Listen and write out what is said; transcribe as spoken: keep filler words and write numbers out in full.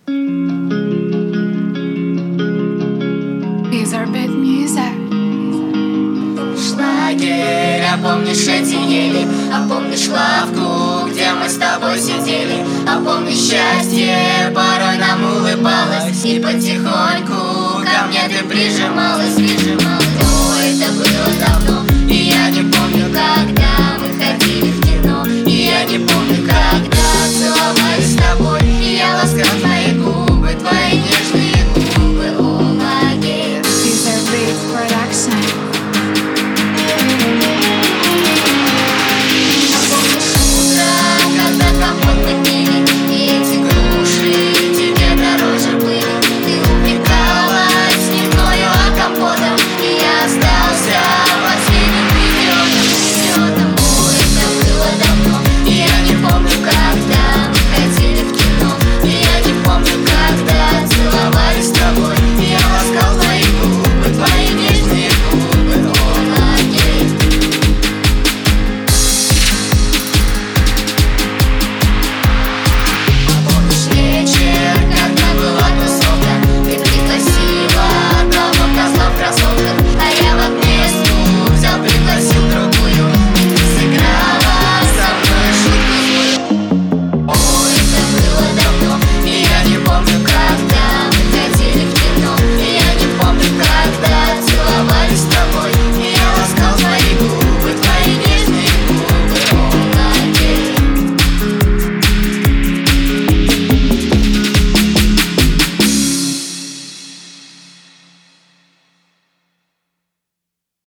Изорбит Music. Лагерь, а помнишь эти ели? А помнишь лавку, где мы с тобой сидели? А помнишь счастье, порой нам улыбалось, и потихоньку ко мне ты прижималась, прижималась. Ой, это было